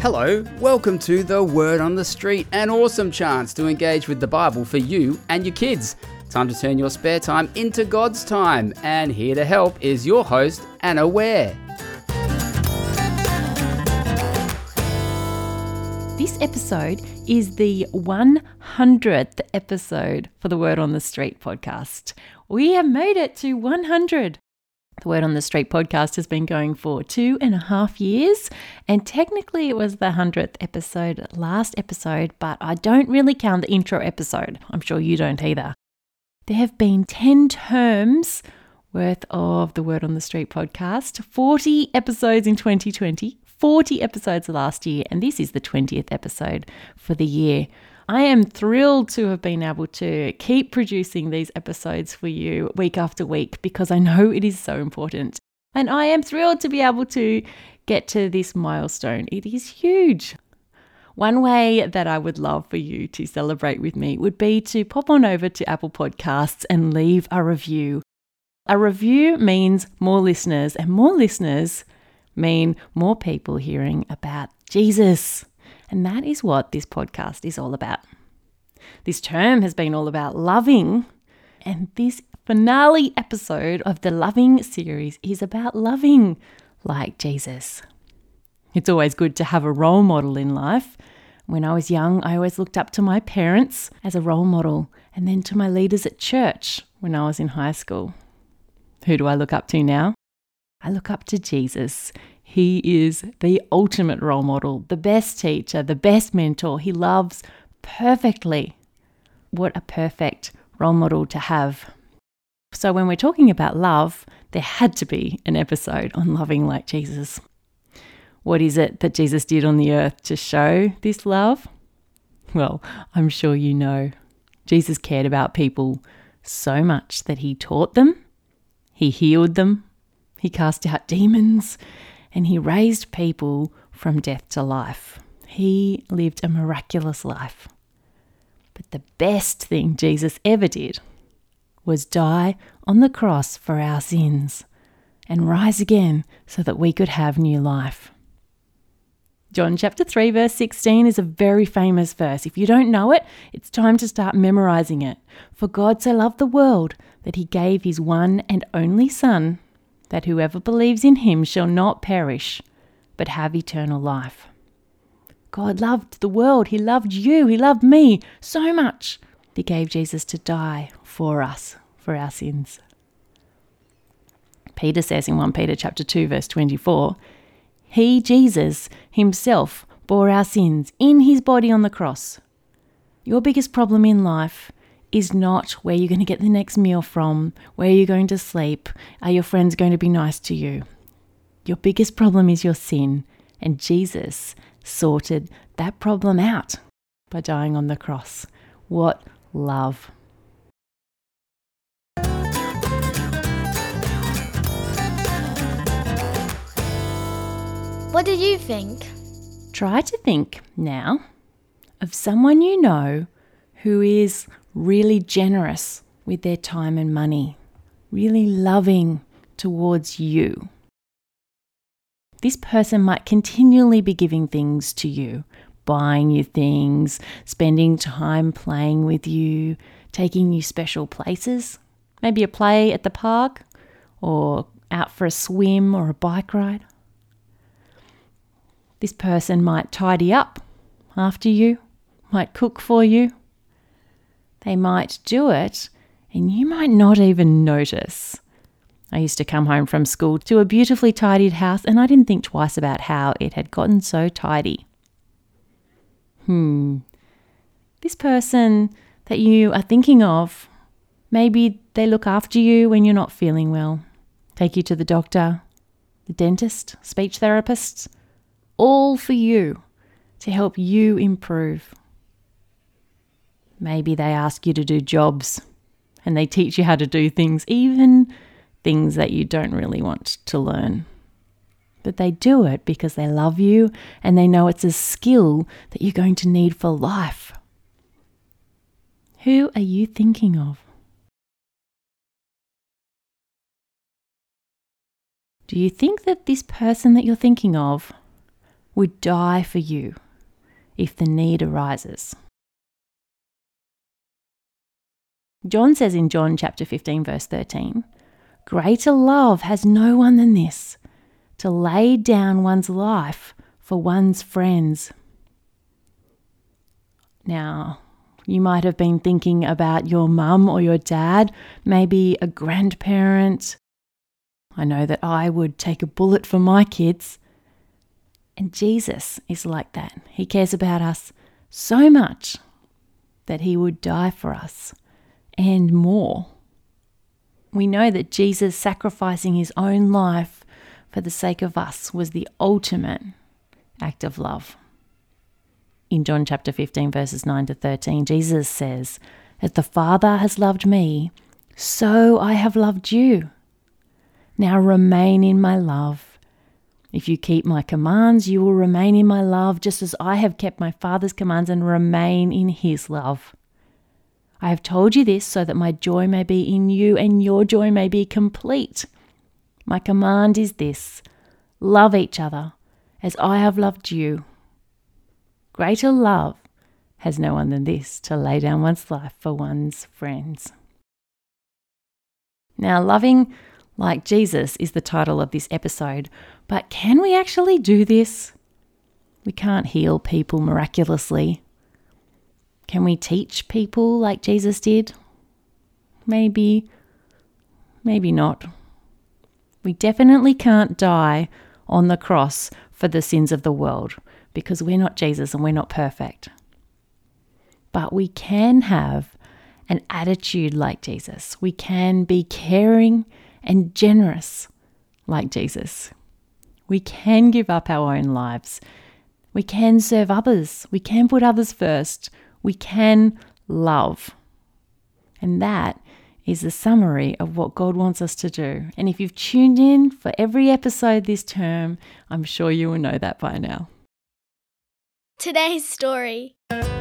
Hello, welcome to The Word on the Street, an awesome chance to engage with the Bible for you and your kids. Time to turn your spare time into God's time, and here to help is your host, Anna Ware. This episode is the 100th episode for the Word on the Street podcast. We have made it to 100. The Word on the Street podcast has been going for 2.5 years, and technically it was the 100th episode last episode, but I don't really count the intro episode. I'm sure you don't either. There have been 10 terms worth of the Word on the Street podcast, 40 episodes in 2020, 40 episodes last year, and this is the 20th episode for the year. I am thrilled to have been able to keep producing these episodes for you week after week because I know it is so important. And I am thrilled to be able to get to this milestone. It is huge. One way that I would love for you to celebrate with me would be to pop on over to Apple Podcasts and leave a review. A review means more listeners, and more listeners mean more people hearing about Jesus. And that is what this podcast is all about. This term has been all about loving, and this finale episode of the Loving series is about loving like Jesus. It's always good to have a role model in life. When I was young, I always looked up to my parents as a role model, and then to my leaders at church when I was in high school. Who do I look up to now? I look up to Jesus. He is the ultimate role model, the best teacher, the best mentor. He loves perfectly. What a perfect role model to have. So when we're talking about love, there had to be an episode on loving like Jesus. What is it that Jesus did on the earth to show this love? Well, I'm sure you know. Jesus cared about people so much that he taught them, he healed them, he cast out demons, and he raised people from death to life. He lived a miraculous life. But the best thing Jesus ever did was die on the cross for our sins and rise again so that we could have new life. John chapter 3 verse 16 is a very famous verse. If you don't know it, it's time to start memorizing it. For God so loved the world that he gave his one and only Son, that whoever believes in him shall not perish, but have eternal life. God loved the world. He loved you. He loved me so much. He gave Jesus to die for us, for our sins. Peter says in 1 Peter chapter 2, verse 24, he, Jesus, himself bore our sins in his body on the cross. Your biggest problem in life is not where you're going to get the next meal from, where you're going to sleep, are your friends going to be nice to you. Your biggest problem is your sin, and Jesus sorted that problem out by dying on the cross. What love. What do you think? Try to think now of someone you know who is really generous with their time and money, really loving towards you. This person might continually be giving things to you, buying you things, spending time playing with you, taking you special places, maybe a play at the park or out for a swim or a bike ride. This person might tidy up after you, might cook for you. They might do it and you might not even notice. I used to come home from school to a beautifully tidied house and I didn't think twice about how it had gotten so tidy. This person that you are thinking of, maybe they look after you when you're not feeling well, take you to the doctor, the dentist, speech therapist, all for you to help you improve. Maybe they ask you to do jobs and they teach you how to do things, even things that you don't really want to learn. But they do it because they love you and they know it's a skill that you're going to need for life. Who are you thinking of? Do you think that this person that you're thinking of would die for you if the need arises. John says in John chapter 15 verse 13, "Greater love has no one than this, to lay down one's life for one's friends." Now, you might have been thinking about your mum or your dad, maybe a grandparent. I know that I would take a bullet for my kids. And Jesus is like that. He cares about us so much that he would die for us and more. We know that Jesus sacrificing his own life for the sake of us was the ultimate act of love. In John chapter 15 verses 9 to 13, Jesus says, "As the Father has loved me, so I have loved you. Now remain in my love. If you keep my commands, you will remain in my love, just as I have kept my Father's commands and remain in his love. I have told you this so that my joy may be in you and your joy may be complete. My command is this: love each other as I have loved you. Greater love has no one than this, to lay down one's life for one's friends." Now, loving like Jesus is the title of this episode, but can we actually do this? We can't heal people miraculously. Can we teach people like Jesus did? Maybe not. We definitely can't die on the cross for the sins of the world because we're not Jesus and we're not perfect. But we can have an attitude like Jesus. We can be caring and generous like Jesus. We can give up our own lives. We can serve others. We can put others first. We can love. And that is the summary of what God wants us to do. And if you've tuned in for every episode this term, I'm sure you will know that by now. Today's story.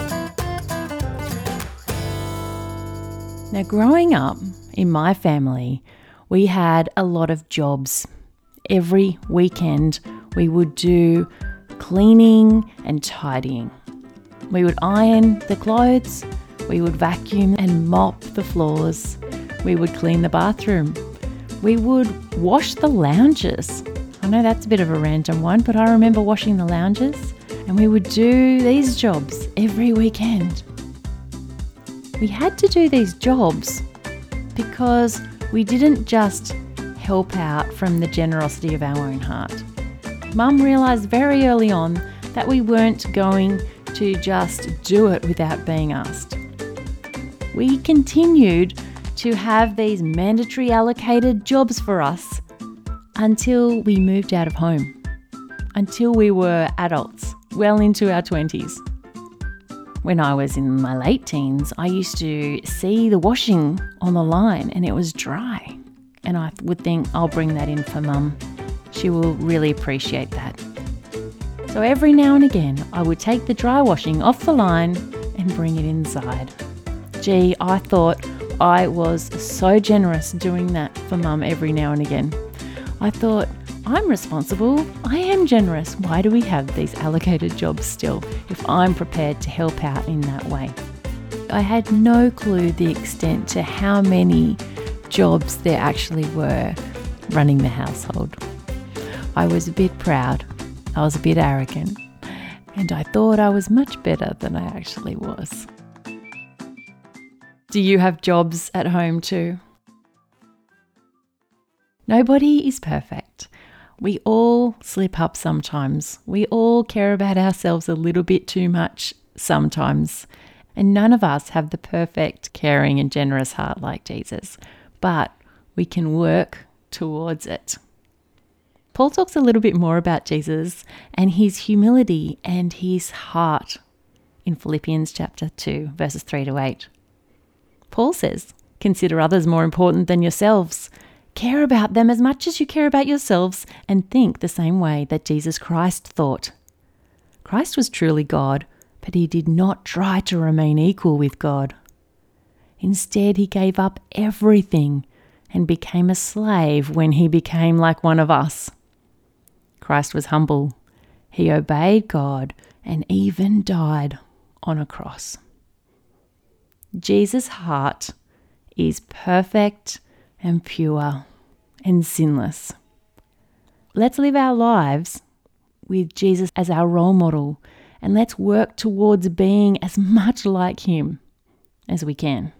Now, growing up in my family, we had a lot of jobs. Every weekend, we would do cleaning and tidying. We would iron the clothes, we would vacuum and mop the floors, we would clean the bathroom, we would wash the lounges. I know that's a bit of a random one, but I remember washing the lounges, and we would do these jobs every weekend. We had to do these jobs because we didn't just help out from the generosity of our own heart. Mum realised very early on that we weren't going to just do it without being asked. We continued to have these mandatory allocated jobs for us until we moved out of home, until we were adults, well into our 20s. When I was in my late teens, I used to see the washing on the line and it was dry. And I would think, I'll bring that in for Mum. She will really appreciate that. So every now and again, I would take the dry washing off the line and bring it inside. Gee, I thought I was so generous doing that for Mum every now and again. I thought, I'm responsible. I am generous. Why do we have these allocated jobs still if I'm prepared to help out in that way? I had no clue the extent to how many jobs there actually were running the household. I was a bit proud. I was a bit arrogant. And I thought I was much better than I actually was. Do you have jobs at home too? Nobody is perfect. We all slip up sometimes. We all care about ourselves a little bit too much sometimes. And none of us have the perfect, caring and generous heart like Jesus. But we can work towards it. Paul talks a little bit more about Jesus and his humility and his heart in Philippians chapter 2, verses 3 to 8. Paul says, "Consider others more important than yourselves. Care about them as much as you care about yourselves and think the same way that Jesus Christ thought. Christ was truly God, but he did not try to remain equal with God. Instead, he gave up everything and became a slave when he became like one of us. Christ was humble. He obeyed God and even died on a cross. Jesus' heart is perfect and pure and sinless. Let's live our lives with Jesus as our role model, and let's work towards being as much like him as we can.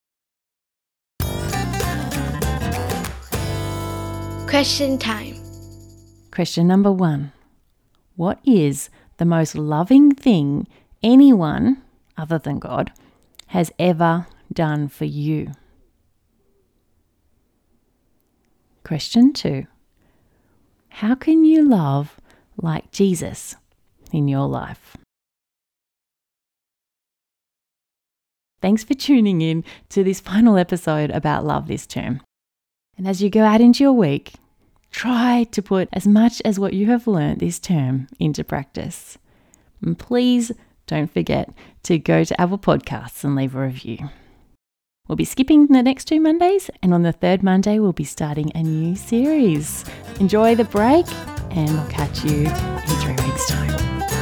Question time. Question number 1. What is the most loving thing anyone, other than God, has ever done for you? Question 2. How can you love like Jesus in your life? Thanks for tuning in to this final episode about love this term. And as you go out into your week, try to put as much as what you have learned this term into practice. And please don't forget to go to Apple Podcasts and leave a review. We'll be skipping the next 2 Mondays, and on the 3rd Monday, we'll be starting a new series. Enjoy the break, and I'll catch you in 3 weeks' time.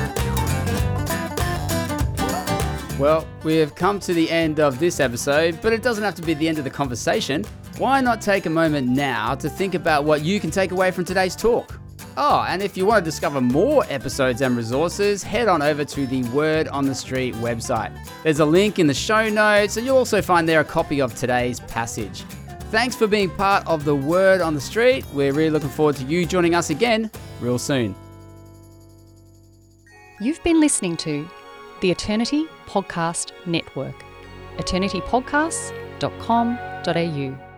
Well, we have come to the end of this episode, but it doesn't have to be the end of the conversation. Why not take a moment now to think about what you can take away from today's talk? Oh, and if you want to discover more episodes and resources, head on over to the Word on the Street website. There's a link in the show notes, and you'll also find there a copy of today's passage. Thanks for being part of the Word on the Street. We're really looking forward to you joining us again real soon. You've been listening to the Eternity Podcast Network, eternitypodcasts.com.au.